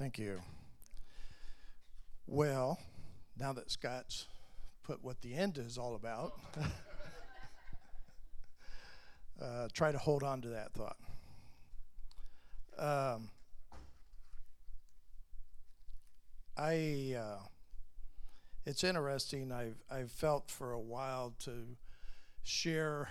Thank you. Well, now that Scott's put what the end is all about, try to hold on to that thought. Um, it's interesting. I've felt for a while to share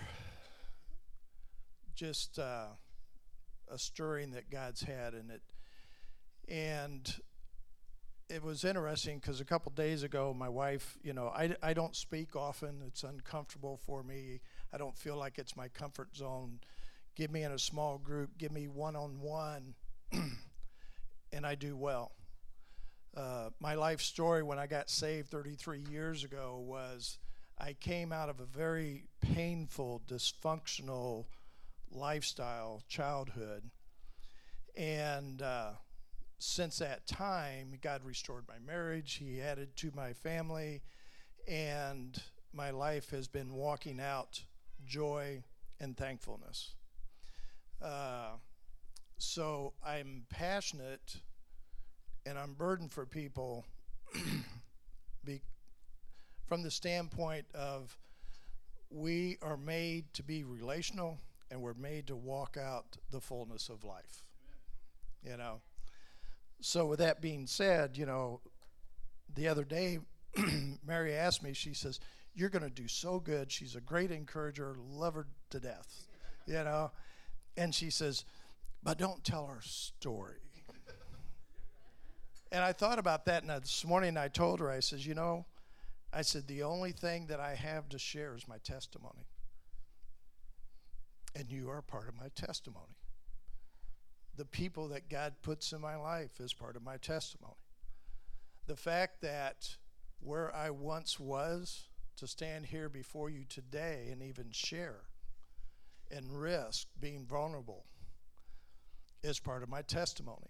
just a stirring that God's had in it, and it was interesting because a couple days ago, my wife, I don't speak often. It's uncomfortable for me. I don't feel like it's my comfort zone. Give me in a small group, give me one-on-one, and I do well. My life story when I got saved 33 years ago was I came out of a very painful, dysfunctional lifestyle, childhood, and since that time, God restored my marriage. He added to my family, and my life has been walking out joy and thankfulness. So I'm passionate and I'm burdened for people from the standpoint of we are made to be relational and we're made to walk out the fullness of life. So with that being said, the other day, Mary asked me, she says, "You're going to do so good." She's a great encourager, love her to death, And she says, "But don't tell our story." And I thought about that, and this morning I told her, I says, I said, the only thing that I have to share is my testimony. And you are part of my testimony. The people that God puts in my life is part of my testimony. The fact that where I once was, to stand here before you today and even share and risk being vulnerable is part of my testimony.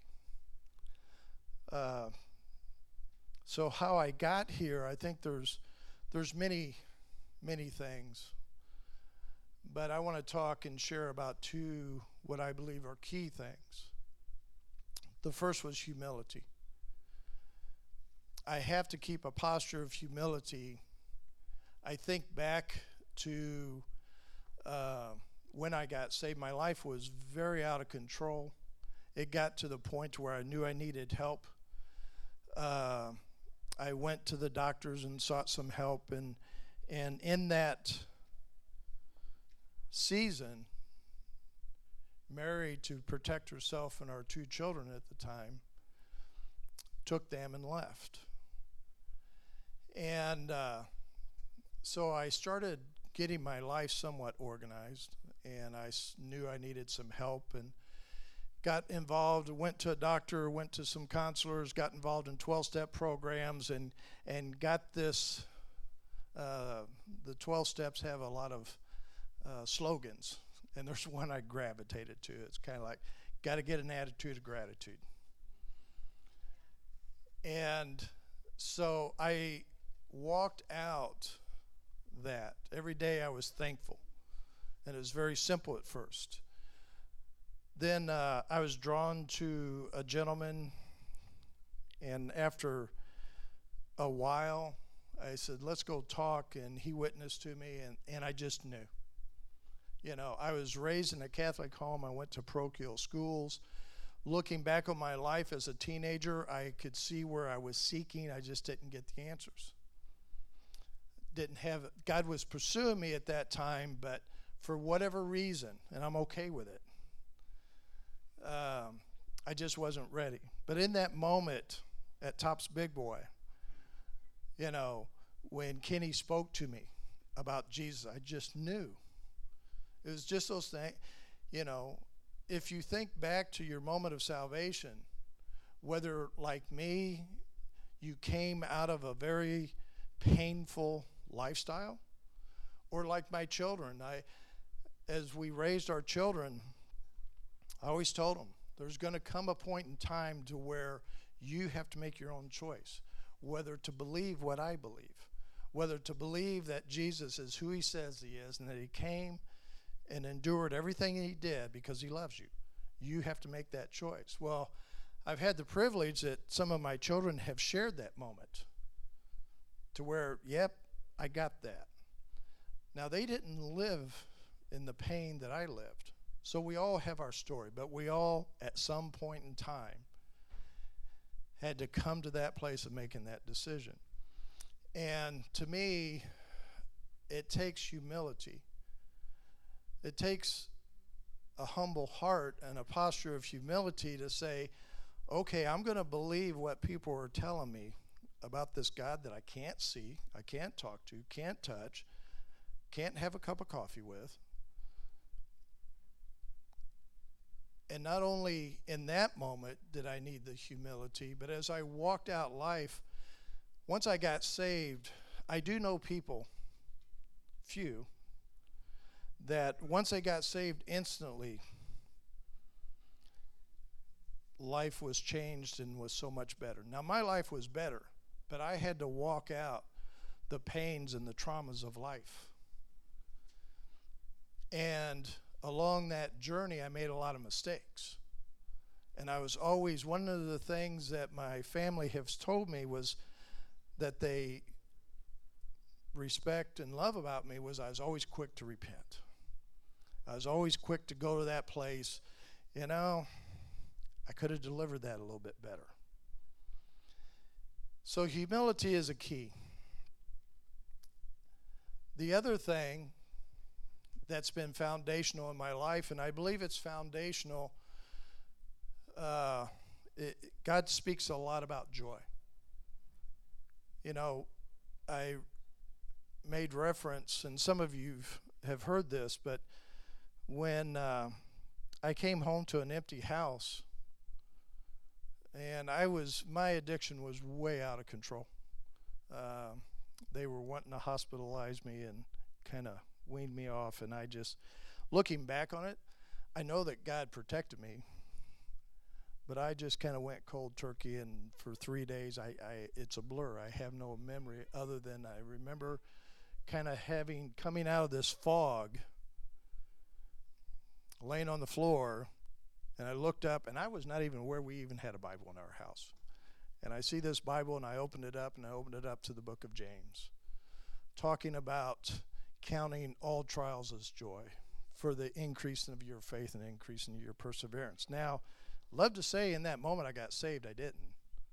So how I got here, I think there's many things. But I want to talk and share about two what I believe are key things. The first was humility. I have to keep a posture of humility. I think back to when I got saved. My life was very out of control. It got to the point where I knew I needed help. I went to the doctors and sought some help, and in that season, Mary, to protect herself and our two children at the time, took them and left. And so I started getting my life somewhat organized, and I knew I needed some help, and got involved, went to a doctor, went to some counselors, got involved in 12-step programs, and got this. The 12 steps have a lot of slogans, and there's one I gravitated to. It's kind of like, got to get an attitude of gratitude. And so I walked out that. Every day I was thankful, and it was very simple at first. Then I was drawn to a gentleman, and after a while, I said, "Let's go talk," and he witnessed to me, and I just knew. I was raised in a Catholic home. I went to parochial schools. Looking back on my life as a teenager, I could see where I was seeking. I just didn't get the answers. God was pursuing me at that time, but for whatever reason, and I'm okay with it, I just wasn't ready. But in that moment at Tops Big Boy, when Kenny spoke to me about Jesus, I just knew. It was just those things, if you think back to your moment of salvation, whether like me, you came out of a very painful lifestyle, or like my children, as we raised our children, I always told them, there's going to come a point in time to where you have to make your own choice, whether to believe what I believe, whether to believe that Jesus is who he says he is, and that he came and endured everything he did because he loves you. You have to make that choice. Well, I've had the privilege that some of my children have shared that moment to where, yep, I got that. Now, they didn't live in the pain that I lived. So we all have our story, but we all, at some point in time, had to come to that place of making that decision. And to me, it takes humility. It takes a humble heart and a posture of humility to say, okay, I'm going to believe what people are telling me about this God that I can't see, I can't talk to, can't touch, can't have a cup of coffee with. And not only in that moment did I need the humility, but as I walked out life, once I got saved, I do know people, few, that once they got saved instantly, life was changed and was so much better. Now, my life was better, but I had to walk out the pains and the traumas of life. And along that journey, I made a lot of mistakes. And I was always, one of the things that my family has told me was that they respect and love about me was I was always quick to repent. I was always quick to go to that place. You know, I could have delivered that a little bit better. So humility is a key. The other thing that's been foundational in my life, and I believe it's foundational, God speaks a lot about joy. You know, I made reference, and some of you have heard this, but when I came home to an empty house, and my addiction was way out of control. They were wanting to hospitalize me and kind of weaned me off, and I just, looking back on it, I know that God protected me, but I just kind of went cold turkey, and for 3 days, it's a blur. I have no memory other than I remember kind of coming out of this fog, laying on the floor, and I looked up, and I was not even aware we even had a Bible in our house. And I see this Bible, and I opened it up to the book of James, talking about counting all trials as joy for the increase of your faith and increase in your perseverance. Now, love to say in that moment I got saved, I didn't.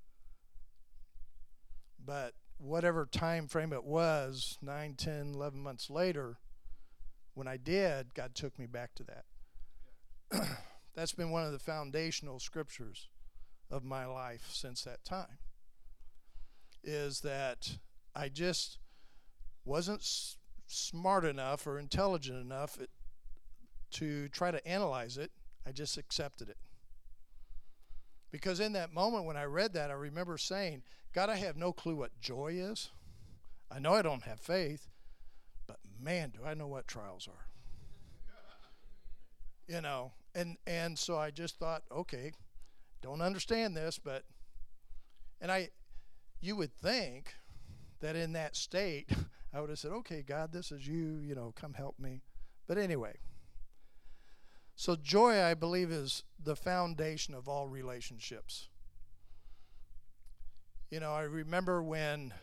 But whatever time frame it was, 9, 10, 11 months later, when I did, God took me back to that. Yeah. That's been one of the foundational scriptures of my life since that time, is that I just wasn't smart enough or intelligent enough to try to analyze it. I just accepted it. Because in that moment when I read that, I remember saying, God, I have no clue what joy is. I know I don't have faith, but man, do I know what trials are. You know, and so I just thought, okay, don't understand this, but, you would think that in that state, I would have said, okay, God, this is you, come help me. But anyway, so joy, I believe, is the foundation of all relationships. I remember when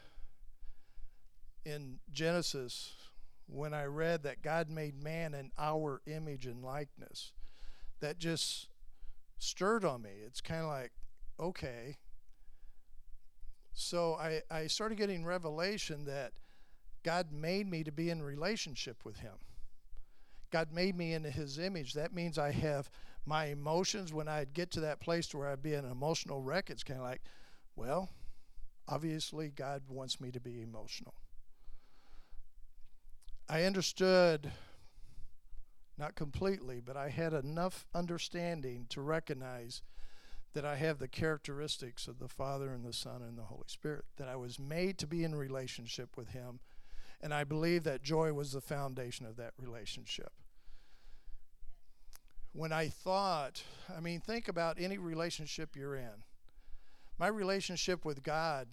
in Genesis, when I read that God made man in our image and likeness, that just stirred on me. It's kind of like, okay. So I started getting revelation that God made me to be in relationship with him. God made me in his image. That means I have my emotions. When I'd get to that place where I'd be an emotional wreck, it's kind of like, well, obviously God wants me to be emotional. I understood, not completely, but I had enough understanding to recognize that I have the characteristics of the Father and the Son and the Holy Spirit, that I was made to be in relationship with him, and I believe that joy was the foundation of that relationship. When I thought, think about any relationship you're in. My relationship with God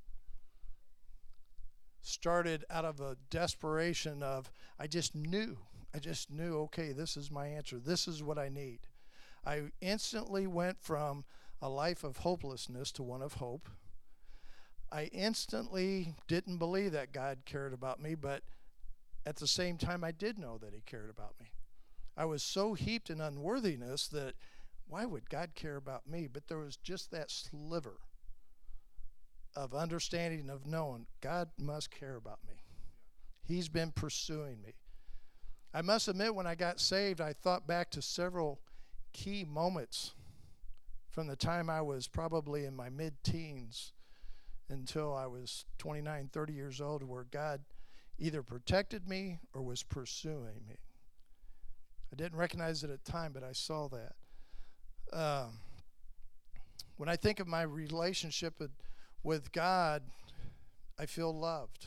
started out of a desperation of, I just knew, okay, this is my answer. This is what I need. I instantly went from a life of hopelessness to one of hope. I instantly didn't believe that God cared about me, but at the same time, I did know that he cared about me. I was so heaped in unworthiness that why would God care about me? But there was just that sliver of understanding, of knowing God must care about me. He's been pursuing me. I must admit, when I got saved, I thought back to several key moments from the time I was probably in my mid-teens until I was 29, 30 years old, where God either protected me or was pursuing me. I didn't recognize it at the time, but I saw that. When I think of my relationship with God, I feel loved.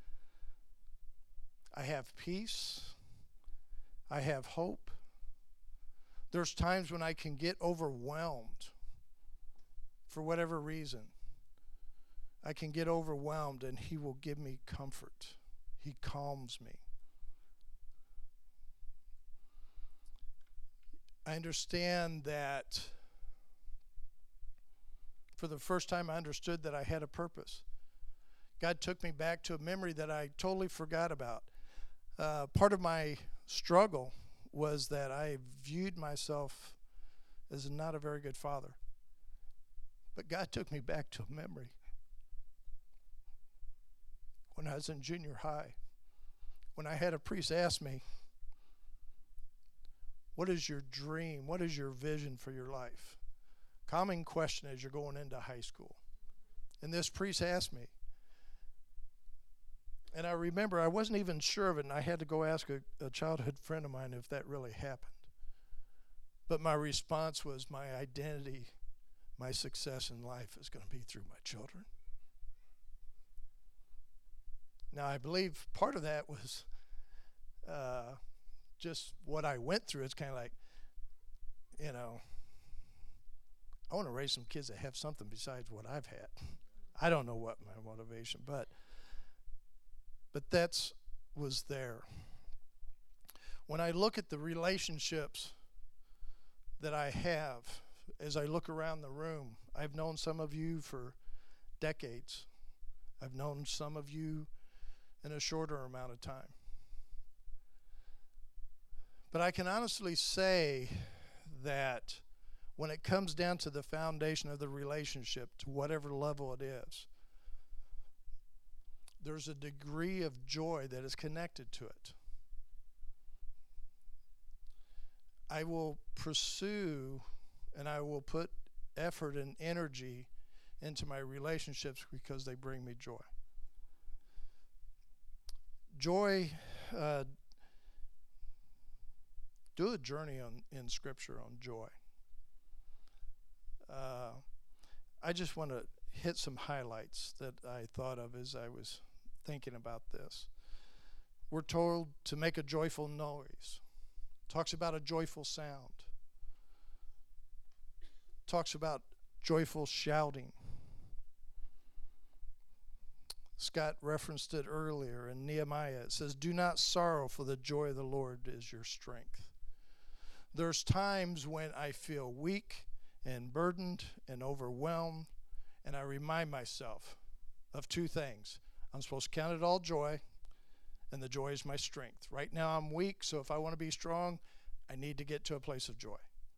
I have peace. I have hope. There's times when I can get overwhelmed for whatever reason. I can get overwhelmed and he will give me comfort. He calms me. I understand that for the first time I understood that I had a purpose. God took me back to a memory that I totally forgot about. Part of my struggle was that I viewed myself as not a very good father. But God took me back to a memory. When I was in junior high, when I had a priest ask me, what is your dream? What is your vision for your life? Common question as you're going into high school. And this priest asked me. And I remember I wasn't even sure of it, and I had to go ask a childhood friend of mine if that really happened. But my response was, my identity, my success in life is going to be through my children. Now, I believe part of that was just what I went through. It's kind of like, I want to raise some kids that have something besides what I've had. I don't know what my motivation, but that was there. When I look at the relationships that I have, as I look around the room, I've known some of you for decades. I've known some of you in a shorter amount of time. But I can honestly say that when it comes down to the foundation of the relationship, to whatever level it is, there's a degree of joy that is connected to it. I will pursue and I will put effort and energy into my relationships because they bring me joy. Joy, do a journey in Scripture on joy. I just want to hit some highlights that I thought of as I was thinking about this. We're told to make a joyful noise. Talks about a joyful sound. Talks about joyful shouting. Scott referenced it earlier in Nehemiah. It says, do not sorrow, for the joy of the Lord is your strength. There's times when I feel weak and burdened and overwhelmed, and I remind myself of two things. I'm supposed to count it all joy, and the joy is my strength. Right now I'm weak, so if I want to be strong, I need to get to a place of joy.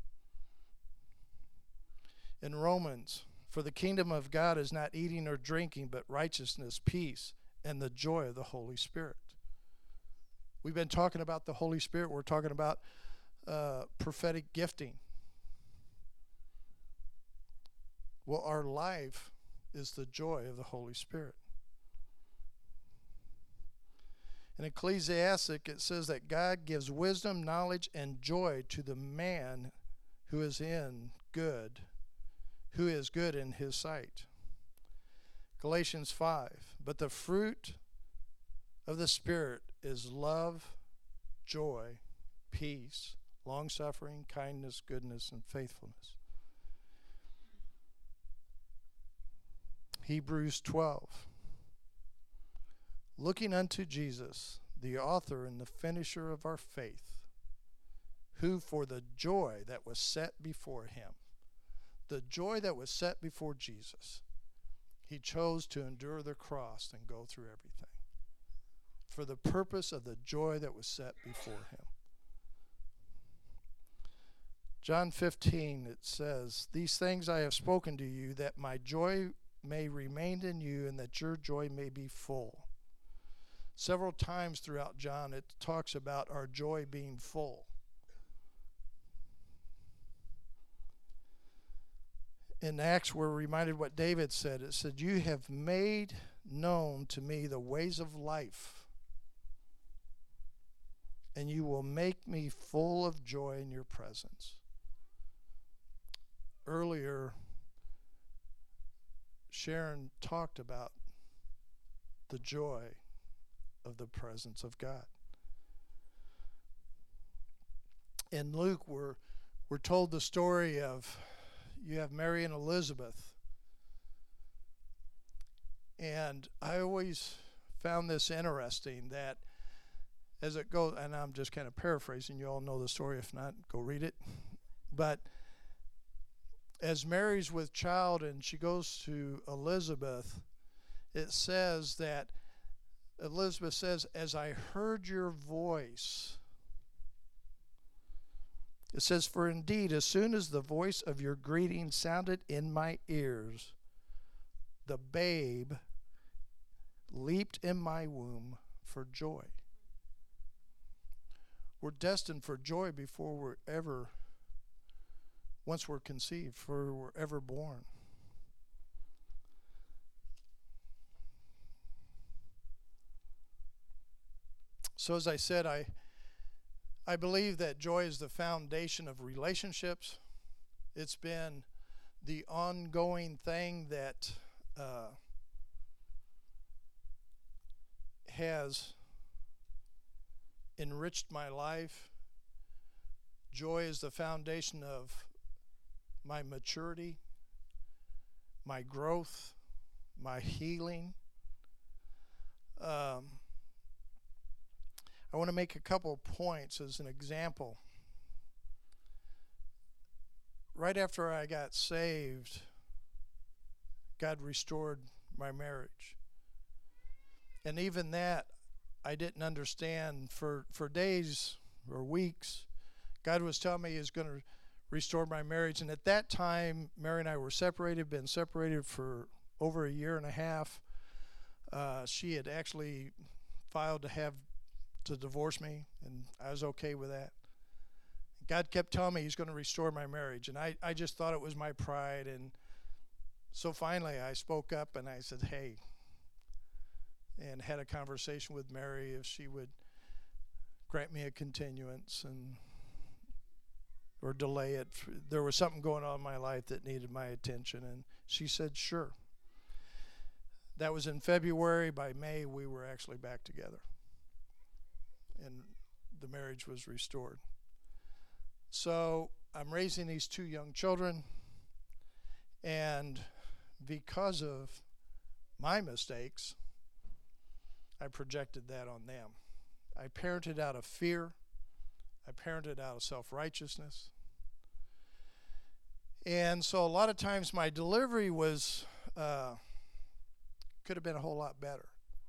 In Romans, for the kingdom of God is not eating or drinking, but righteousness, peace, and the joy of the Holy Spirit. We've been talking about the Holy Spirit. We're talking about prophetic gifting. Well, our life is the joy of the Holy Spirit. In Ecclesiastic, it says that God gives wisdom, knowledge, and joy to the man who is good in his sight. Galatians 5, but the fruit of the Spirit is love, joy, peace, long-suffering, kindness, goodness, and faithfulness. Hebrews 12. Looking unto Jesus, the author and the finisher of our faith, who for the joy that was set before him, the joy that was set before Jesus, he chose to endure the cross and go through everything for the purpose of the joy that was set before him. John 15, it says, "These things I have spoken to you, that my joy may remain in you and that your joy may be full." Several times throughout John, it talks about our joy being full. In Acts, we're reminded what David said. It said, "You have made known to me the ways of life, and you will make me full of joy in your presence." Earlier, Sharon talked about the joy of the presence of God. In Luke, we're told the story of, you have Mary and Elizabeth. And I always found this interesting, that as it goes, and I'm just kind of paraphrasing, you all know the story, if not, go read it. But as Mary's with child and she goes to Elizabeth, it says that Elizabeth says, "As I heard your voice," it says, "For indeed, as soon as the voice of your greeting sounded in my ears, the babe leaped in my womb for joy." We're destined for joy before we're ever, once we're conceived, for we're ever born. So as I said, I believe that joy is the foundation of relationships. It's been the ongoing thing that has enriched my life. Joy is the foundation of my maturity, my growth, my healing. I want to make a couple points as an example. Right after I got saved, God restored my marriage. And even that, I didn't understand for days or weeks. God was telling me he was going to restore my marriage. And at that time, Mary and I were separated, been separated for over a year and a half. She had actually filed to divorce me, and I was okay with that. God kept telling me he's going to restore my marriage, and I just thought it was my pride. And so finally I spoke up and I said, "Hey," and had a conversation with Mary if she would grant me a continuance or delay it. There was something going on in my life that needed my attention, and she said sure. That was in February. By May, we were actually back together, and the marriage was restored. So I'm raising these two young children, and because of my mistakes, I projected that on them. I parented out of fear. I parented out of self-righteousness. And so a lot of times my delivery was could have been a whole lot better.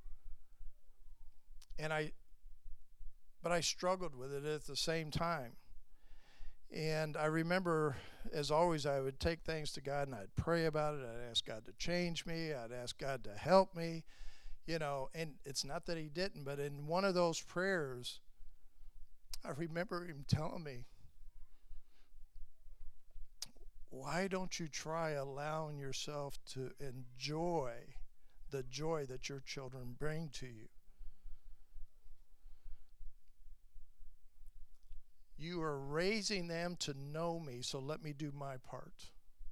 But I struggled with it at the same time. And I remember, as always, I would take things to God and I'd pray about it. I'd ask God to change me. I'd ask God to help me. And it's not that he didn't, but in one of those prayers, I remember him telling me, "Why don't you try allowing yourself to enjoy the joy that your children bring to you? You are raising them to know me, so let me do my part."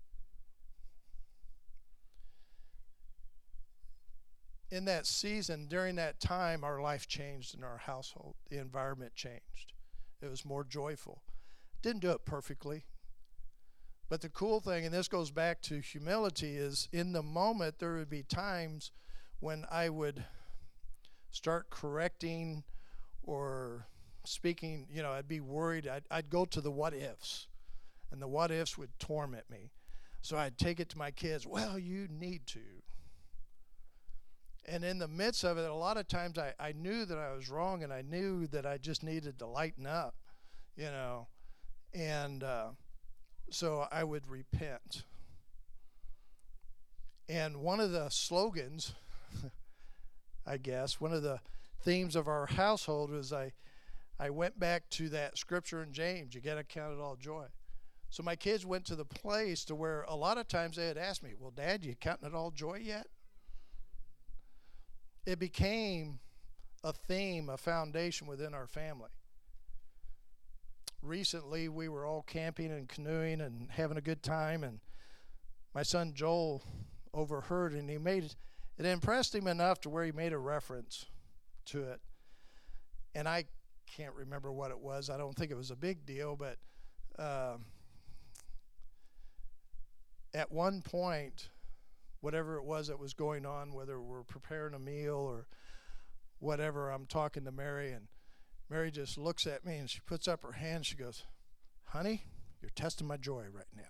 In that season, during that time, our life changed in our household. The environment changed. It was more joyful. Didn't do it perfectly. But the cool thing, and this goes back to humility, is in the moment there would be times when I would start correcting or speaking, I'd be worried. I'd go to the what ifs, and the what ifs would torment me. So I'd take it to my kids. Well, you need to. And in the midst of it, a lot of times I knew that I was wrong, and I knew that I just needed to lighten up, you know. And so I would repent. And one of the slogans, I guess, one of the themes of our household was I went back to that scripture in James, you got to count it all joy. So my kids went to the place to where a lot of times they had asked me, well, Dad, you counting it all joy yet? It became a theme, a foundation within our family. Recently, we were all camping and canoeing and having a good time, and my son Joel overheard, and it impressed him enough to where he made a reference to it. And I can't remember what it was. I don't think it was a big deal, but at one point, whatever it was that was going on, whether we're preparing a meal or whatever, I'm talking to Mary, and Mary just looks at me and she puts up her hand. She goes, honey, you're testing my joy right now.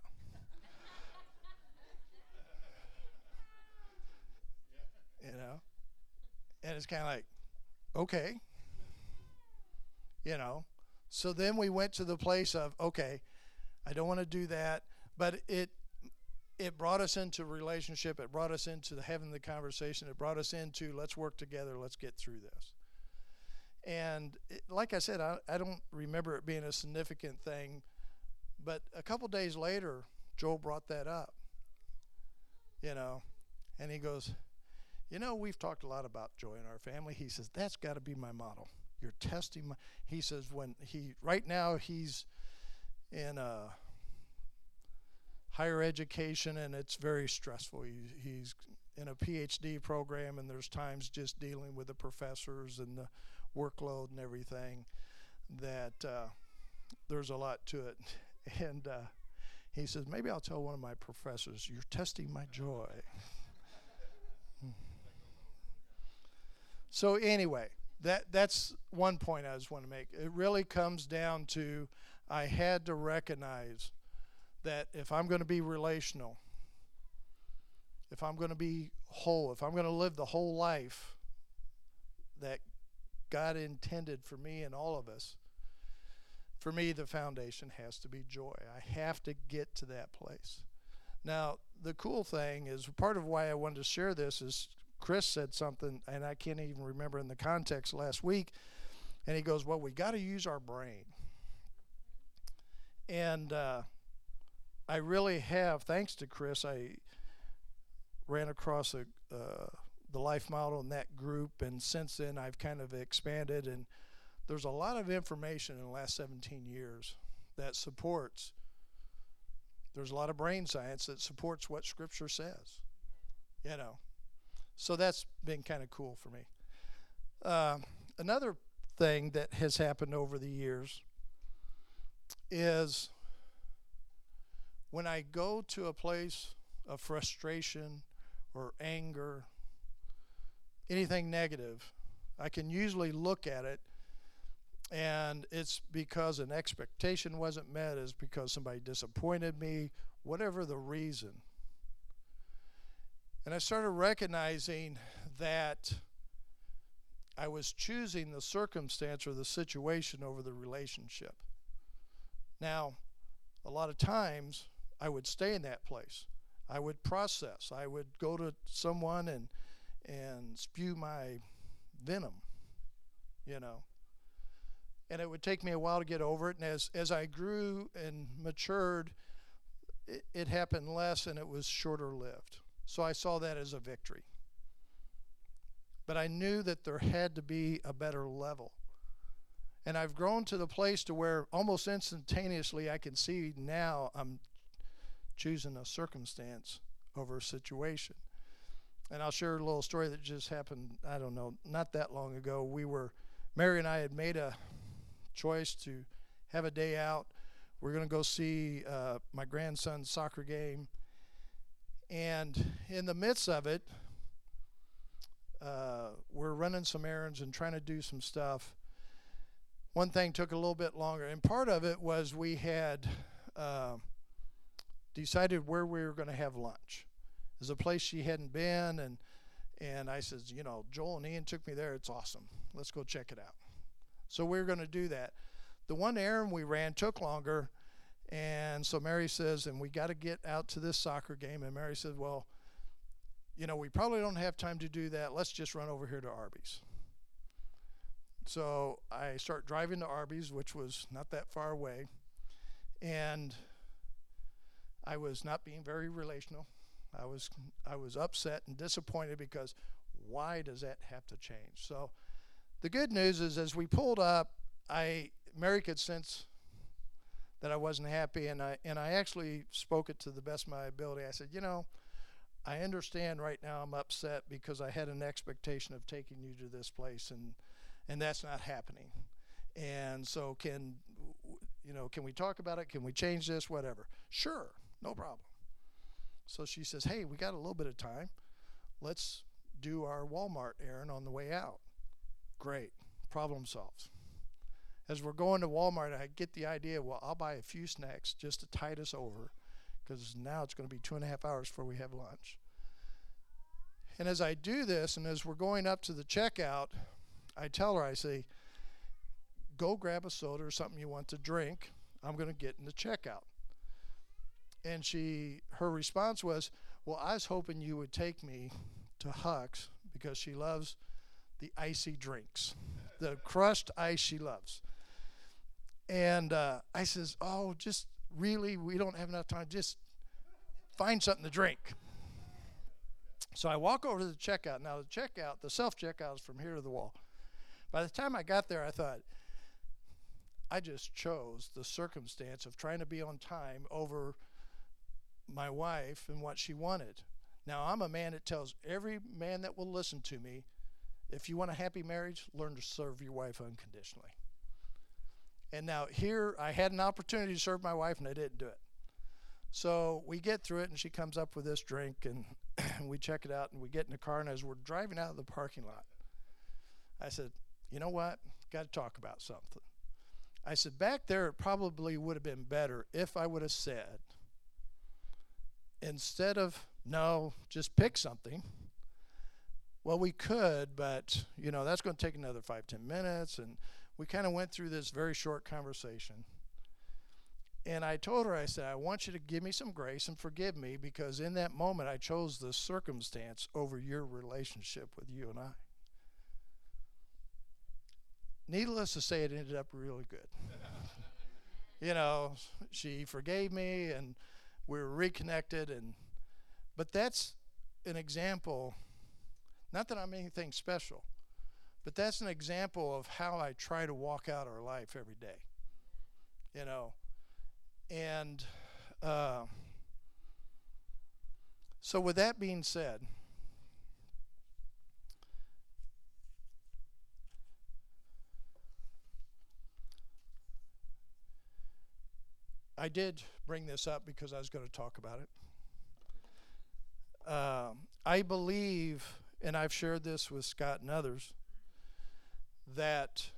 You know? And it's kind of like, okay. You know? So then we went to the place of, okay, I don't want to do that, but it brought us into relationship. It brought us into having the conversation. It brought us into, let's work together. Let's get through this. And like I said, I don't remember it being a significant thing, but a couple days later, Joel brought that up, you know, and he goes, you know, we've talked a lot about joy in our family. He says, that's got to be my model. You're testing he says, right now he's in higher education, and it's very stressful. He's in a PhD program, and there's times just dealing with the professors and the workload and everything that there's a lot to it. And he says, maybe I'll tell one of my professors, you're testing my joy. So anyway, that's one point I just want to make. It really comes down to, I had to recognize that if I'm going to be relational, if I'm going to be whole, if I'm going to live the whole life that God intended for me and all of us, for me, the foundation has to be joy. I have to get to that place. Now, the cool thing is, part of why I wanted to share this is Chris said something, and I can't even remember in the context last week, and he goes, well, we got to use our brain. And I really have, thanks to Chris, I ran across the Life Model in that group, and since then I've kind of expanded, and there's a lot of information in the last 17 years that supports, there's a lot of brain science that supports what Scripture says, you know. So that's been kind of cool for me. Another thing that has happened over the years is when I go to a place of frustration or anger, anything negative, I can usually look at it, and it's because an expectation wasn't met, it's because somebody disappointed me, whatever the reason. And I started recognizing that I was choosing the circumstance or the situation over the relationship. Now, a lot of times, I would stay in that place. I would process. I would go to someone and spew my venom, you know. And it would take me a while to get over it. And as I grew and matured, it happened less, and it was shorter lived. So I saw that as a victory. But I knew that there had to be a better level. And I've grown to the place to where almost instantaneously I can see now I'm choosing a circumstance over a situation. And I'll share a little story that just happened, I don't know, not that long ago. Mary and I had made a choice to have a day out. We're going to go see my grandson's soccer game. And in the midst of it, we're running some errands and trying to do some stuff. One thing took a little bit longer, and part of it was we had decided where we were going to have lunch. There's a place she hadn't been, and I said, Joel and Ian took me there. It's awesome. Let's go check it out. So we were going to do that. The one errand we ran took longer, and so Mary says, and we got to get out to this soccer game. And Mary said, well, we probably don't have time to do that. Let's just run over here to Arby's. So I start driving to Arby's, which was not that far away, and I was not being very relational. I was upset and disappointed because why does that have to change? So the good news is, as we pulled up, Mary could sense that I wasn't happy, and I actually spoke it to the best of my ability. I said, I understand right now I'm upset because I had an expectation of taking you to this place, and that's not happening. And so can we talk about it? Can we change this? Whatever. Sure, no problem. So she says, hey, we got a little bit of time. Let's do our Walmart errand on the way out. Great. Problem solved. As we're going to Walmart, I get the idea, well, I'll buy a few snacks just to tide us over, because now it's going to be 2.5 hours before we have lunch. And as I do this, and as we're going up to the checkout, I tell her, I say, go grab a soda or something you want to drink. I'm going to get in the checkout. And her response was, well, I was hoping you would take me to Huck's because she loves the icy drinks, the crushed ice she loves. And I says, oh, just really, we don't have enough time. Just find something to drink. So I walk over to the checkout. Now, the self-checkout is from here to the wall. By the time I got there, I thought, I just chose the circumstance of trying to be on time over my wife and what she wanted. Now, I'm a man that tells every man that will listen to me, if you want a happy marriage, learn to serve your wife unconditionally. And now here, I had an opportunity to serve my wife, and I didn't do it. So we get through it, and she comes up with this drink, and we check it out, and we get in the car, and as we're driving out of the parking lot, I said, you know what? Got to talk about something. I said, back there, it probably would have been better if I would have said, instead of, no, just pick something. Well, we could, but, that's going to take another 5-10 minutes. And we kind of went through this very short conversation. And I told her, I said, I want you to give me some grace and forgive me, because in that moment I chose the circumstance over your relationship with you and I. Needless to say, it ended up really good. She forgave me, and we were reconnected. But that's an example, not that I'm anything special, but that's an example of how I try to walk out our life every day. And so with that being said, I did bring this up because I was going to talk about it. I believe, and I've shared this with Scott and others, that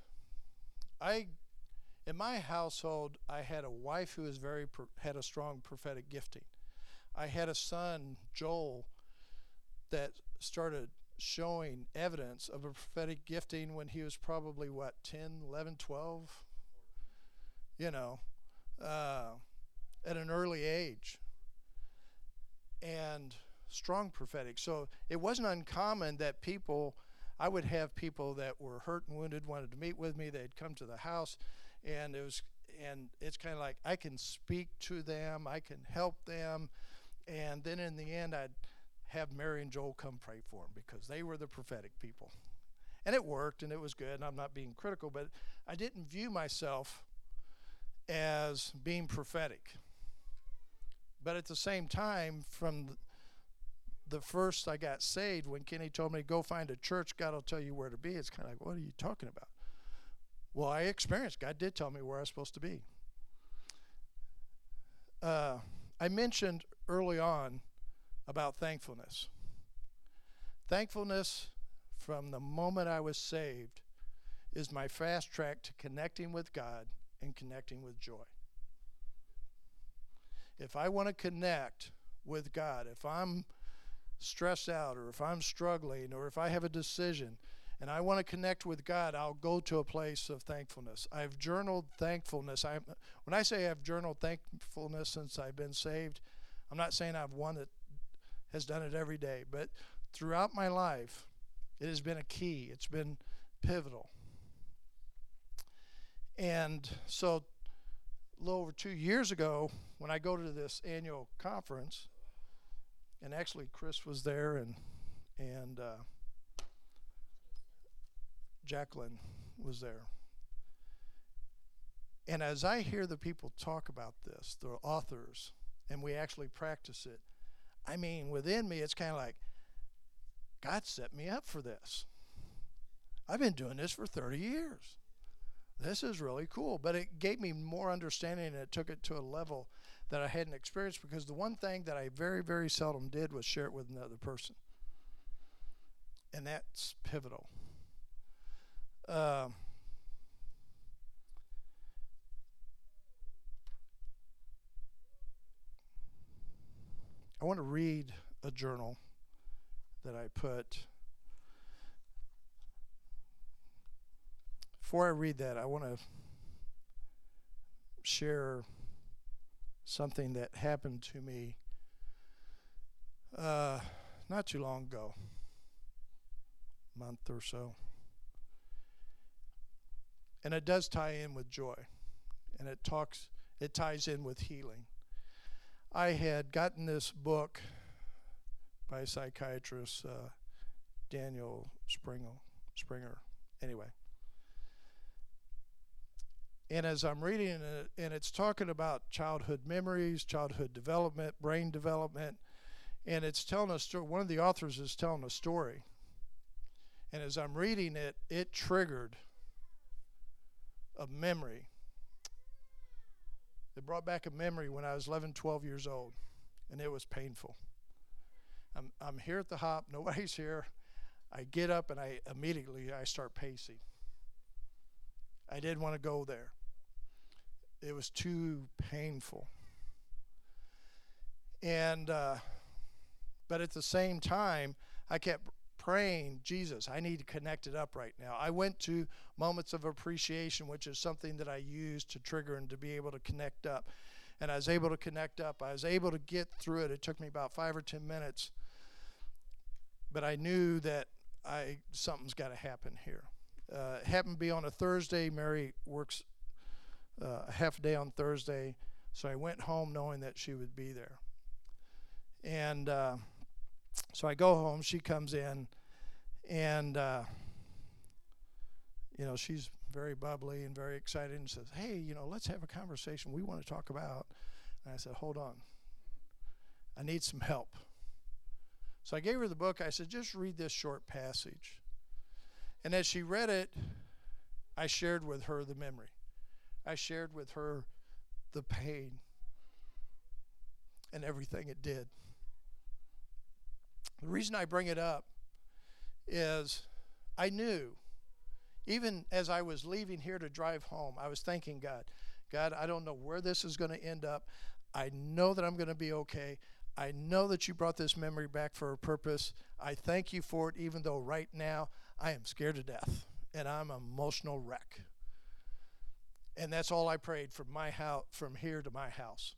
in my household, I had a wife who was had a strong prophetic gifting. I had a son, Joel, that started showing evidence of a prophetic gifting when he was probably, 10, 11, 12? At an early age. And strong prophetic. So it wasn't uncommon that I would have people that were hurt and wounded, wanted to meet with me. They'd come to the house, and it's kind of like I can speak to them, I can help them, and then in the end I'd have Mary and Joel come pray for them because they were the prophetic people. And it worked, and it was good, and I'm not being critical, but I didn't view myself as being prophetic. But at the same time, from the first I got saved, when Kenny told me, go find a church, God will tell you where to be, it's kind of like, what are you talking about? Well, I experienced, God did tell me where I was supposed to be. I mentioned early on about thankfulness. Thankfulness from the moment I was saved is my fast track to connecting with God and connecting with joy. If I want to connect with God, if I'm stressed out or if I'm struggling or if I have a decision and I want to connect with God, I'll go to a place of thankfulness. I've journaled thankfulness. When I say I've journaled thankfulness since I've been saved, I'm not saying I've one that has done it every day, but throughout my life, it has been a key. It's been pivotal. And so a little over 2 years ago, when I go to this annual conference, and actually Chris was there and Jacqueline was there. And as I hear the people talk about this, the authors, and we actually practice it, I mean, within me, it's kind of like, God set me up for this. I've been doing this for 30 years. This is really cool. But it gave me more understanding, and it took it to a level that I hadn't experienced, because the one thing that I very, very seldom did was share it with another person. And that's pivotal. I want to read a journal that I put. Before I read that, I want to share something that happened to me not too long ago, a month or so. And it does tie in with joy, and it ties in with healing. I had gotten this book by a psychiatrist, Daniel Springer. Anyway. And as I'm reading it, and it's talking about childhood memories, childhood development, brain development, and it's telling a story. One of the authors is telling a story. And as I'm reading it, it triggered a memory. It brought back a memory when I was 11, 12 years old, and it was painful. I'm here at the hop, nobody's here. I get up and I start pacing. I didn't want to go there. It was too painful. And but at the same time, I kept praying, Jesus, I need to connect it up right now. I went to moments of appreciation, which is something that I use to trigger and to be able to connect up. And I was able to connect up. I was able to get through it. It took me about 5 or 10 minutes. But I knew that something's got to happen here. It happened to be on a Thursday. Mary works a half a day on Thursday. So I went home knowing that she would be there. And so I go home. She comes in. And, she's very bubbly and very excited and says, hey, let's have a conversation we want to talk about. And I said, hold on. I need some help. So I gave her the book. I said, just read this short passage. And as she read it, I shared with her the memory. I shared with her the pain and everything it did. The reason I bring it up is I knew, even as I was leaving here to drive home, I was thanking God, I don't know where this is going to end up. I know that I'm going to be okay. I know that you brought this memory back for a purpose. I thank you for it, even though right now I am scared to death and I'm an emotional wreck. And that's all I prayed from my house, from here to my house.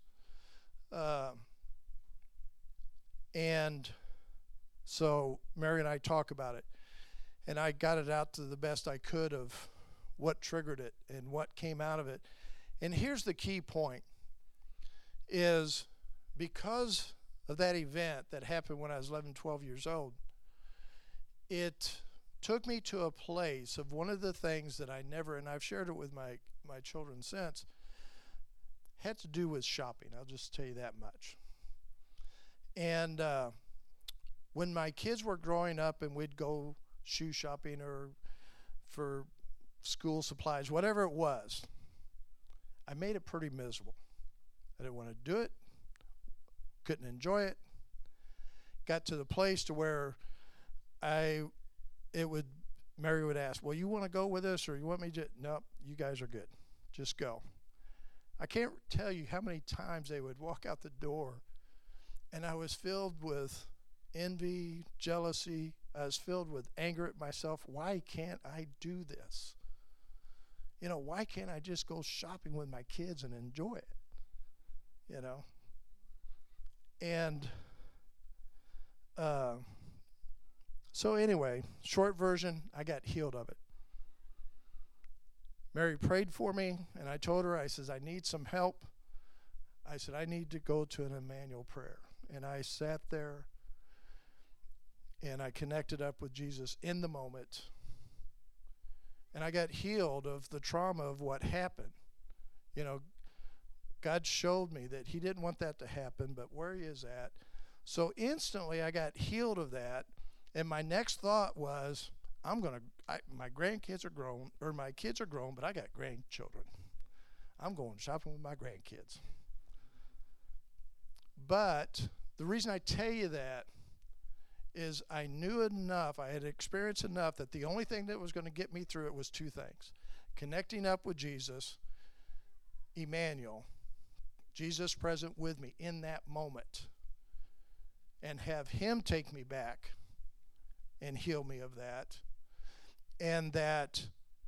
And so Mary and I talk about it. And I got it out to the best I could of what triggered it and what came out of it. And here's the key point, is because of that event that happened when I was 11, 12 years old, it took me to a place of one of the things that I never, and I've shared it with my children since, had to do with shopping. I'll just tell you that much. And when my kids were growing up and we'd go shoe shopping or for school supplies, whatever it was, I made it pretty miserable. I didn't want to do it, couldn't enjoy it. Got to the place to where Mary would ask, well, you want to go with us or you want me to? No, you guys are good. Just go. I can't tell you how many times they would walk out the door and I was filled with envy, jealousy. I was filled with anger at myself. Why can't I do this? You know, why can't I just go shopping with my kids and enjoy it? You know? And so anyway, short version, I got healed of it. Mary prayed for me, and I told her, I says, I need some help. I said, I need to go to an Emmanuel prayer. And I sat there, and I connected up with Jesus in the moment. And I got healed of the trauma of what happened. You know, God showed me that he didn't want that to happen, but where he is at. So instantly I got healed of that. And my next thought was, my grandkids are grown, or my kids are grown, but I got grandchildren. I'm going shopping with my grandkids. But the reason I tell you that is I knew enough, I had experienced enough that the only thing that was going to get me through it was two things. Connecting up with Jesus, Emmanuel, Jesus present with me in that moment, and have him take me back and heal me of that. And that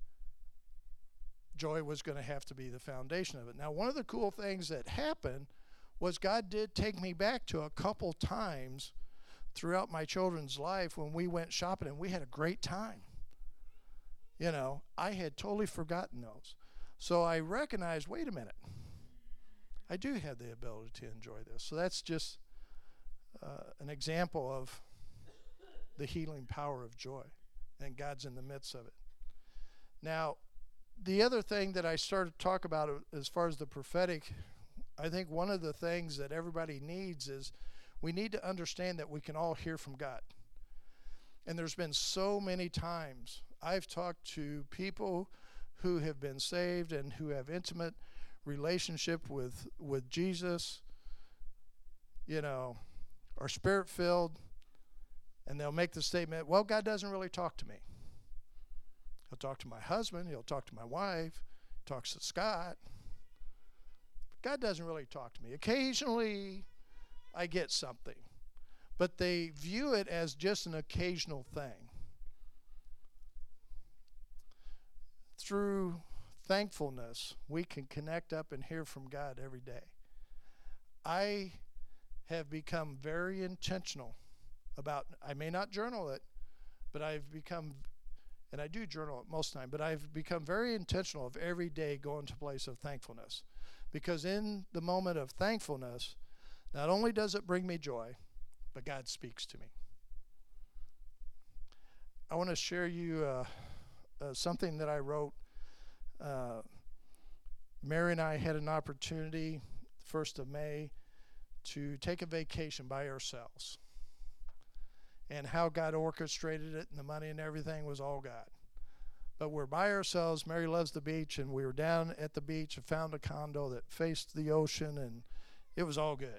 joy was going to have to be the foundation of it. Now, one of the cool things that happened was God did take me back to a couple times throughout my children's life when we went shopping, and we had a great time. You know, I had totally forgotten those. So I recognized, wait a minute, I do have the ability to enjoy this. So that's just an example of the healing power of joy, and God's in the midst of it. Now, the other thing that I started to talk about as far as the prophetic, I think one of the things that everybody needs is we need to understand that we can all hear from God. And there's been so many times I've talked to people who have been saved and who have intimate relationship with Jesus, you know, are spirit-filled, and they'll make the statement, well, God doesn't really talk to me. He'll talk to my husband, he'll talk to my wife, he talks to Scott. But God doesn't really talk to me. Occasionally, I get something. But they view it as just an occasional thing. Through thankfulness, we can connect up and hear from God every day. I have become very intentional about, I may not journal it, but I've become, and I do journal it most of the time, but I've become very intentional of every day going to a place of thankfulness. Because in the moment of thankfulness, not only does it bring me joy, but God speaks to me. I want to share you something that I wrote. Mary and I had an opportunity, 1st of May, to take a vacation by ourselves. And how God orchestrated it and the money and everything was all God. But we're by ourselves. Mary loves the beach, and we were down at the beach and found a condo that faced the ocean, and it was all good.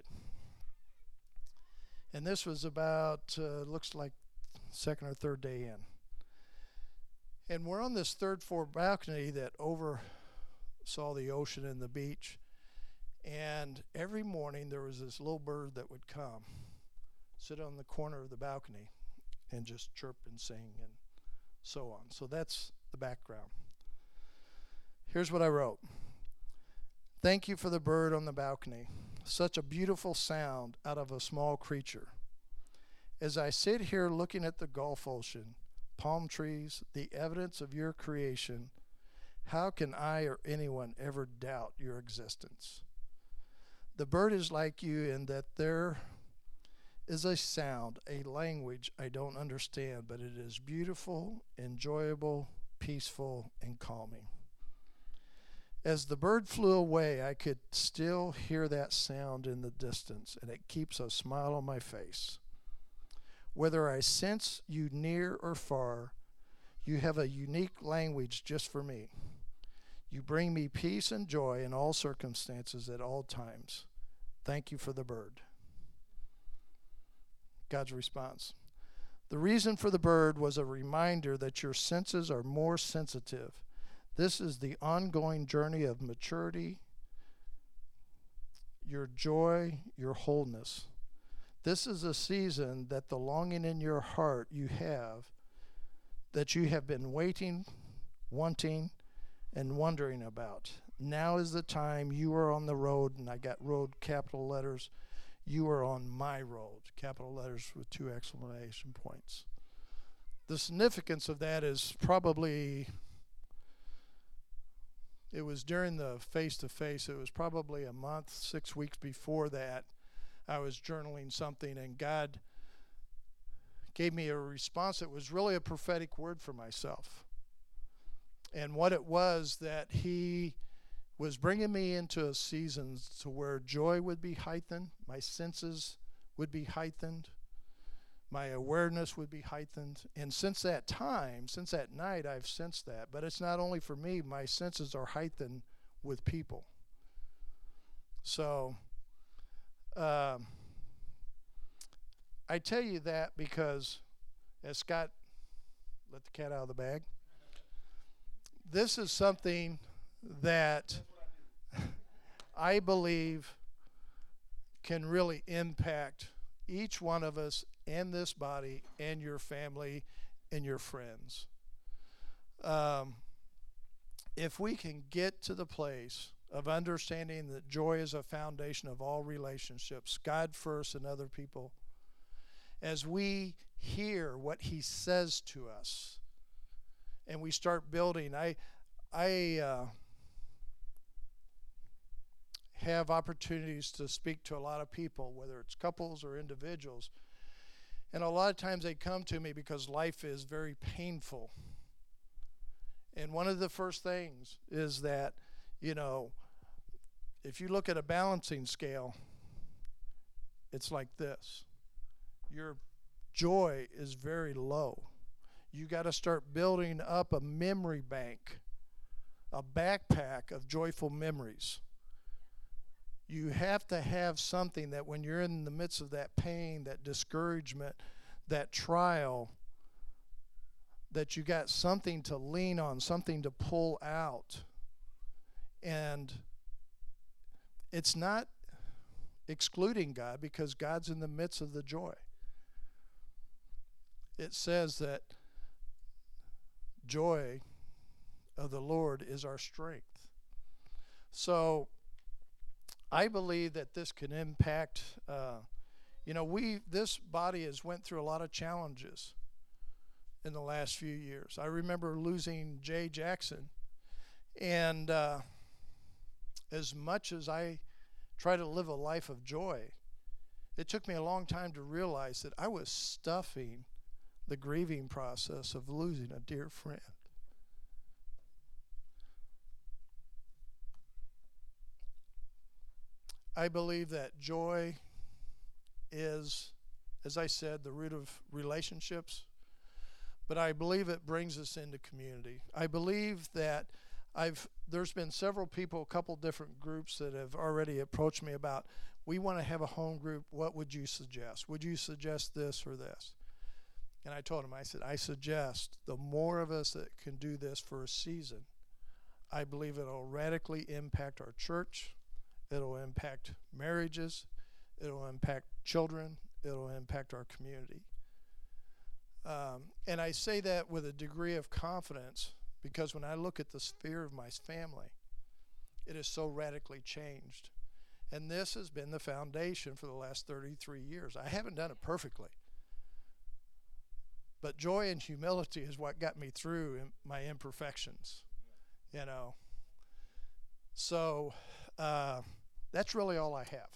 And this was about, looks like second or third day in. And we're on this third floor balcony that oversaw the ocean and the beach. And every morning there was this little bird that would come, sit on the corner of the balcony, and just chirp and sing and so on. So that's the background. Here's what I wrote. Thank you for the bird on the balcony. Such a beautiful sound out of a small creature. As I sit here looking at the Gulf Ocean, palm trees, the evidence of your creation, how can I or anyone ever doubt your existence? The bird is like you in that there is a sound, a language I don't understand, but it is beautiful, enjoyable, peaceful, and calming. As the bird flew away, I could still hear that sound in the distance, and it keeps a smile on my face. Whether I sense you near or far, you have a unique language just for me. You bring me peace and joy in all circumstances at all times. Thank you for the bird. God's response. The reason for the bird was a reminder that your senses are more sensitive. This is the ongoing journey of maturity, your joy, your wholeness. This is a season that the longing in your heart that you have been waiting, wanting, and wondering about. Now is the time. You are on the road, and I got road capital letters. You are on my road, capital letters with 2 exclamation points. The significance of that is probably, it was during the face-to-face, it was probably a month, 6 weeks before that, I was journaling something, and God gave me a response that was really a prophetic word for myself. And what it was, that he was bringing me into a season to where joy would be heightened, my senses would be heightened, my awareness would be heightened. And since that time, since that night, I've sensed that. But it's not only for me, my senses are heightened with people. So I tell you that because, as Scott let the cat out of the bag, this is something that I believe can really impact each one of us and this body and your family and your friends. If we can get to the place of understanding that joy is a foundation of all relationships, God first and other people, as we hear what he says to us and we start building, I have opportunities to speak to a lot of people, whether it's couples or individuals. And a lot of times they come to me because life is very painful. And one of the first things is that, if you look at a balancing scale, it's like this. Your joy is very low. You got to start building up a memory bank, a backpack of joyful memories. You have to have something that when you're in the midst of that pain, that discouragement, that trial, that you got something to lean on, something to pull out. And it's not excluding God, because God's in the midst of the joy. It says that joy of the Lord is our strength. So I believe that this can impact, this body has went through a lot of challenges in the last few years. I remember losing Jay Jackson, and as much as I try to live a life of joy, it took me a long time to realize that I was stuffing the grieving process of losing a dear friend. I believe that joy is, as I said, the root of relationships, but I believe it brings us into community. I believe that there's been several people, a couple different groups that have already approached me about, we want to have a home group. What would you suggest? Would you suggest this or this? And I told him, I suggest the more of us that can do this for a season, I believe it'll radically impact our church. It'll impact marriages. It'll impact children. It'll impact our community. And I say that with a degree of confidence, because when I look at the sphere of my family, it is so radically changed. And this has been the foundation for the last 33 years. I haven't done it perfectly. But joy and humility is what got me through my imperfections, So that's really all I have.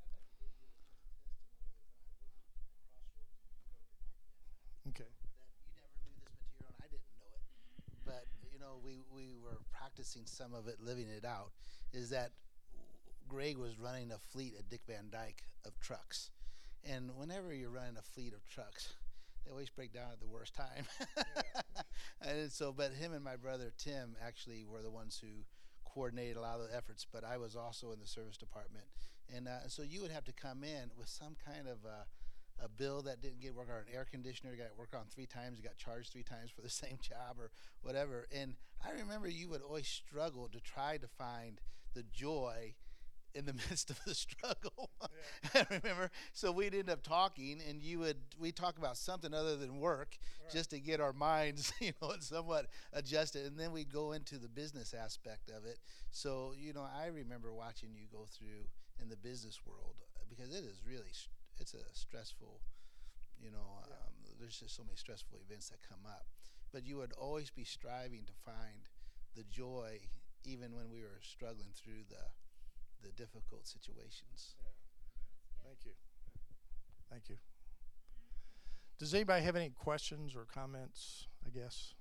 Okay. That you never knew this material, and I didn't know it. But we were practicing some of it, living it out. Is that Greg was running a fleet at Dick Van Dyke of trucks, and whenever you're running a fleet of trucks, they always break down at the worst time. And so, but him and my brother Tim actually were the ones who coordinated a lot of the efforts. But I was also in the service department, and so you would have to come in with some kind of a bill that didn't get work, or an air conditioner got worked on 3 times, you got charged 3 times for the same job or whatever. And I remember you would always struggle to try to find the joy in the midst of the struggle. I remember. So we'd end up talking, and we'd talk about something other than work, just to get our minds, somewhat adjusted, and then we'd go into the business aspect of it. So, I remember watching you go through in the business world, because it is really, it's a stressful, there's just so many stressful events that come up. But you would always be striving to find the joy, even when we were struggling through the difficult situations. Yeah. Thank you. Does anybody have any questions or comments, I guess?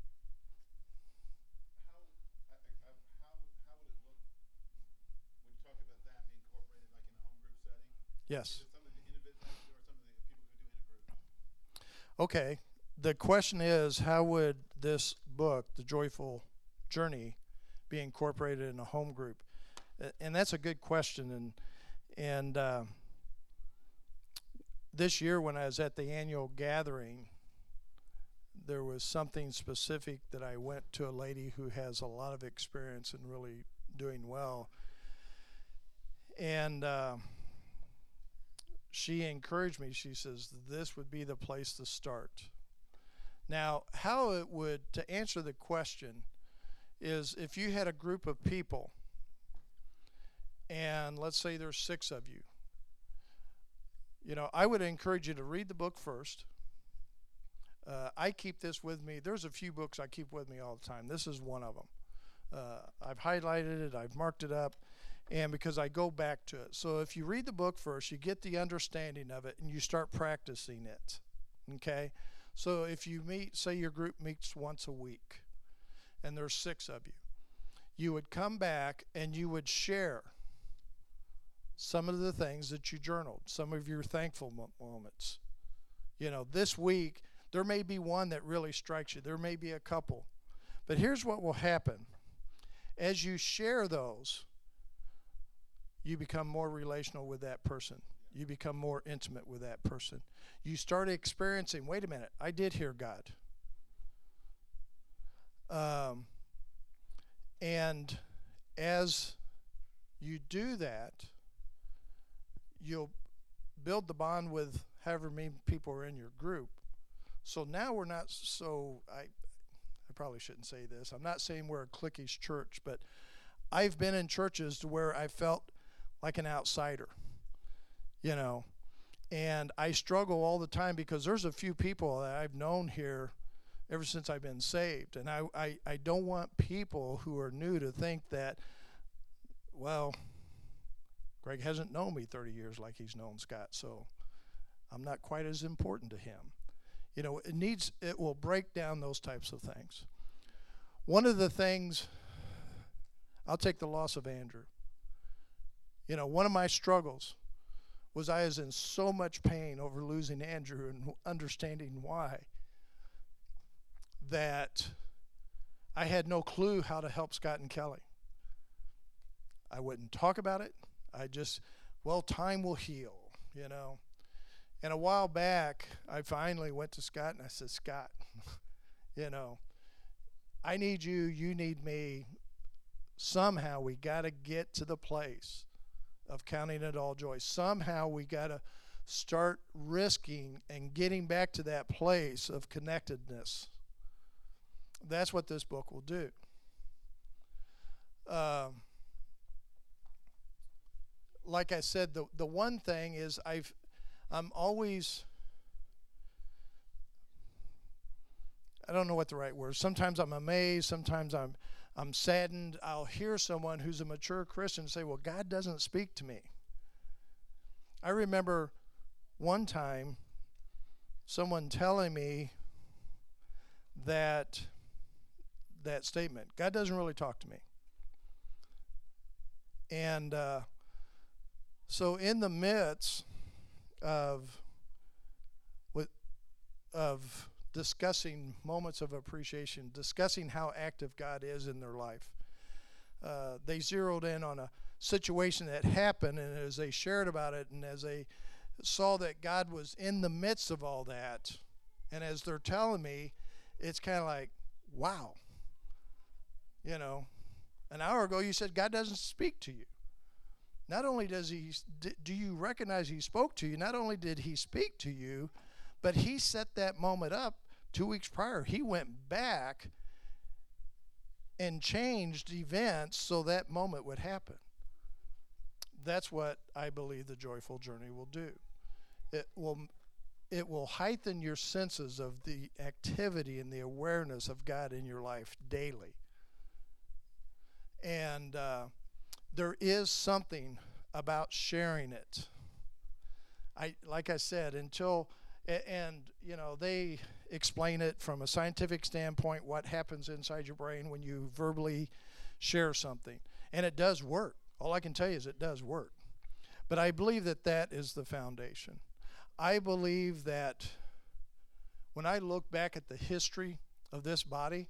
How would it look when you talk about that being incorporated like in a home group setting? Yes. Is it something the individual have to do or something that people could do in a group? Okay. The question is, how would this book, The Joyful Journey, be incorporated in a home group? And that's a good question. And this year when I was at the annual gathering, there was something specific that I went to a lady who has a lot of experience and really doing well. And she encouraged me. She says, this would be the place to start. Now, how it would, to answer the question, is if you had a group of people, and let's say there's 6 of you, I would encourage you to read the book first. I keep this with me. There's a few books I keep with me all the time. This is one of them. I've highlighted it, I've marked it up, and because I go back to it. So if you read the book first, you get the understanding of it, and you start practicing it, okay? So if you meet, say your group meets once a week, and there's 6 of you, you would come back and you would share some of the things that you journaled, some of your thankful moments. This week, there may be one that really strikes you. There may be a couple. But here's what will happen. As you share those, you become more relational with that person. You become more intimate with that person. You start experiencing, wait a minute, I did hear God. And as you do that, you'll build the bond with however many people are in your group. So now we're not so, I probably shouldn't say this. I'm not saying we're a cliquish church, but I've been in churches to where I felt like an outsider, and I struggle all the time because there's a few people that I've known here ever since I've been saved. And I don't want people who are new to think that, well, Greg hasn't known me 30 years like he's known Scott, so I'm not quite as important to him. It will break down those types of things. One of the things, I'll take the loss of Andrew. One of my struggles was I was in so much pain over losing Andrew and understanding why, that I had no clue how to help Scott and Kelly. I wouldn't talk about it. I just, time will heal, And a while back, I finally went to Scott and I said, Scott, I need you, you need me. Somehow we got to get to the place of counting it all joy. Somehow we got to start risking and getting back to that place of connectedness. That's what this book will do. Like I said, the one thing is I'm always, I don't know what the right word is. Sometimes I'm amazed, sometimes I'm saddened. I'll hear someone who's a mature Christian say, well, God doesn't speak to me. I remember one time someone telling me that statement, God doesn't really talk to me. And so in the midst of discussing moments of appreciation, discussing how active God is in their life, they zeroed in on a situation that happened, and as they shared about it, and as they saw that God was in the midst of all that, and as they're telling me, it's kind of like, wow. An hour ago you said God doesn't speak to you. Not only do you recognize he spoke to you, not only did he speak to you, but he set that moment up 2 weeks prior. He went back and changed events so that moment would happen. That's what I believe the joyful journey will do. It will heighten your senses of the activity and the awareness of God in your life daily. And there is something about sharing it. Like I said, they explain it from a scientific standpoint, what happens inside your brain when you verbally share something. And it does work. All I can tell you is it does work. But I believe that is the foundation. I believe that when I look back at the history of this body,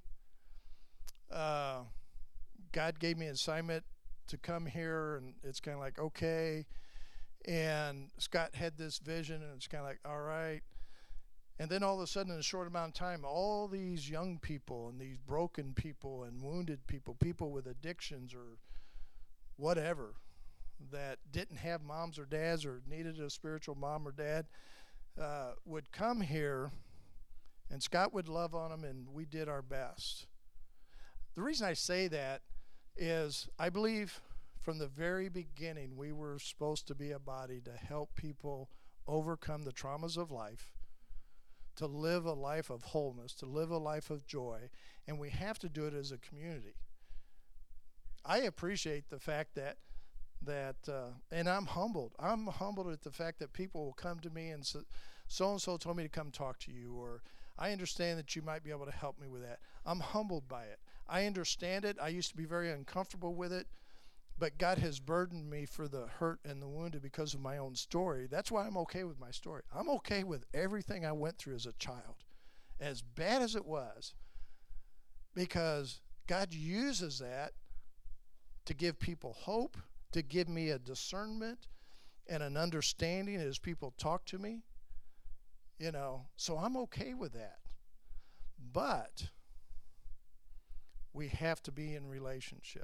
God gave me an assignment to come here, and it's kind of like, okay. And Scott had this vision, and it's kind of like, all right. And then all of a sudden, in a short amount of time, all these young people and these broken people and wounded people, people with addictions or whatever, that didn't have moms or dads or needed a spiritual mom or dad, would come here, and Scott would love on them, and we did our best. The reason I say that is I believe from the very beginning we were supposed to be a body to help people overcome the traumas of life, to live a life of wholeness, to live a life of joy, and we have to do it as a community. I appreciate the fact that and I'm humbled. I'm humbled at the fact that people will come to me and say, so-and-so told me to come talk to you, or I understand that you might be able to help me with that. I'm humbled by it. I understand it. I used to be very uncomfortable with it, but God has burdened me for the hurt and the wounded because of my own story. That's why I'm okay with my story. I'm okay with everything I went through as a child, as bad as it was, because God uses that to give people hope, to give me a discernment and an understanding as people talk to me, so I'm okay with that. But we have to be in relationship.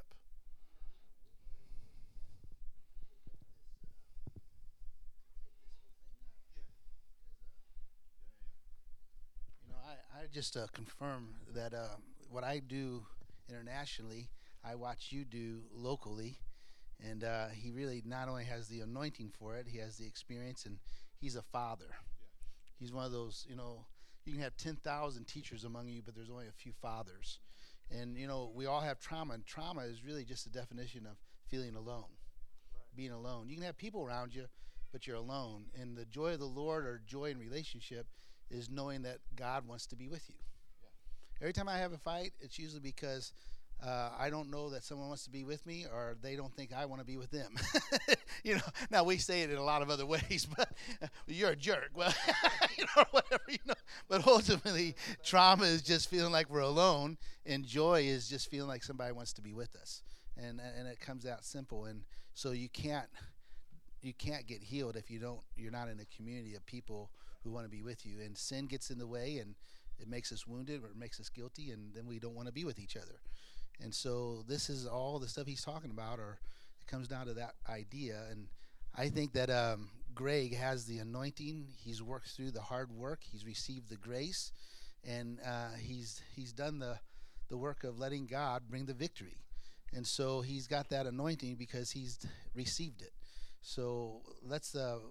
I just confirm that what I do internationally, I watch you do locally. And he really not only has the anointing for it, he has the experience, and he's a father. Yeah. He's one of those, you can have 10,000 teachers among you, but there's only a few fathers. And, we all have trauma, and trauma is really just a definition of feeling alone, being alone. You can have people around you, but you're alone. And the joy of the Lord, or joy in relationship, is knowing that God wants to be with you. Yeah. Every time I have a fight, it's usually because I don't know that someone wants to be with me, or they don't think I want to be with them. Now we say it in a lot of other ways, but you're a jerk. Well, whatever, But ultimately, trauma is just feeling like we're alone, and joy is just feeling like somebody wants to be with us. And it comes out simple. And so you can't get healed if you're not in a community of people who want to be with you. And sin gets in the way, and it makes us wounded, or it makes us guilty, and then we don't want to be with each other. And so this is all the stuff he's talking about, or it comes down to that idea. And I think that Greg has the anointing. He's worked through the hard work. He's received the grace, and he's done the work of letting God bring the victory. And so he's got that anointing because he's received it. So let's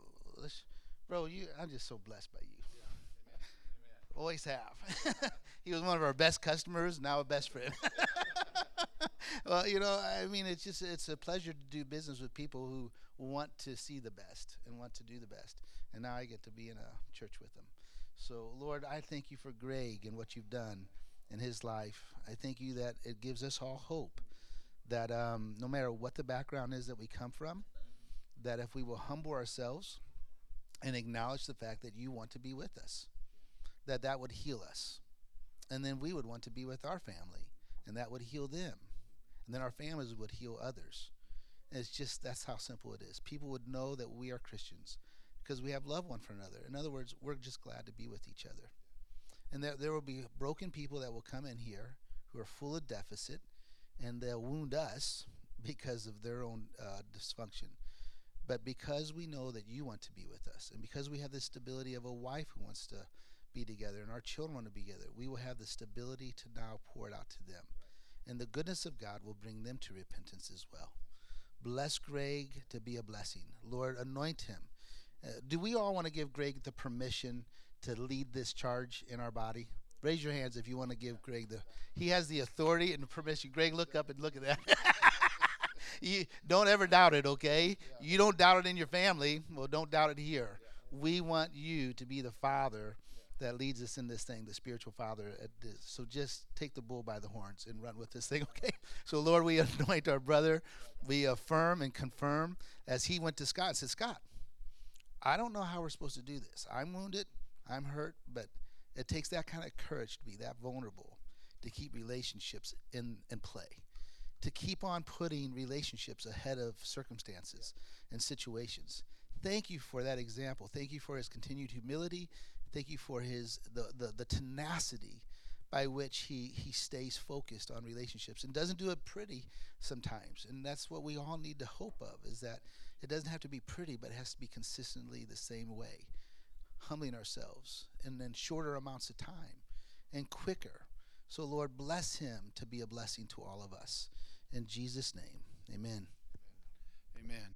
bro, I'm just so blessed by you. Yeah. Amen. Always have. He was one of our best customers, now a best friend. Well, it's a pleasure to do business with people who want to see the best and want to do the best. And now I get to be in a church with them. So, Lord, I thank you for Greg and what you've done in his life. I thank you that it gives us all hope that no matter what the background is that we come from, that if we will humble ourselves and acknowledge the fact that you want to be with us, that would heal us. And then we would want to be with our family, and that would heal them. And then our families would heal others. And that's how simple it is. People would know that we are Christians because we have love one for another. In other words, we're just glad to be with each other. And there will be broken people that will come in here who are full of deficit, and they'll wound us because of their own dysfunction. But because we know that you want to be with us, and because we have the stability of a wife who wants to be together, and our children want to be together, we will have the stability to now pour it out to them. And the goodness of God will bring them to repentance as well. Bless Greg to be a blessing. Lord, anoint him. Do we all want to give Greg the permission to lead this charge in our body? Raise your hands if you want to give Greg he has the authority and the permission. Greg, look up and look at that. You don't ever doubt it, okay? You don't doubt it in your family. Well, don't doubt it here. We want you to be the father that leads us in this thing, the spiritual father at this. So just take the bull by the horns and run with this thing, okay? So, Lord, we anoint our brother. We affirm and confirm as he went to Scott and said, Scott, I don't know how we're supposed to do this. I'm wounded. I'm hurt. But it takes that kind of courage to be that vulnerable, to keep relationships in play, to keep on putting relationships ahead of circumstances and situations. Thank you for that example. Thank you for his continued humility. Thank you for his the tenacity by which he stays focused on relationships and doesn't do it pretty sometimes. And that's what we all need to hope of, is that it doesn't have to be pretty, but it has to be consistently the same way, humbling ourselves and then shorter amounts of time and quicker. So, Lord, bless him to be a blessing to all of us. In Jesus' name, amen. Amen.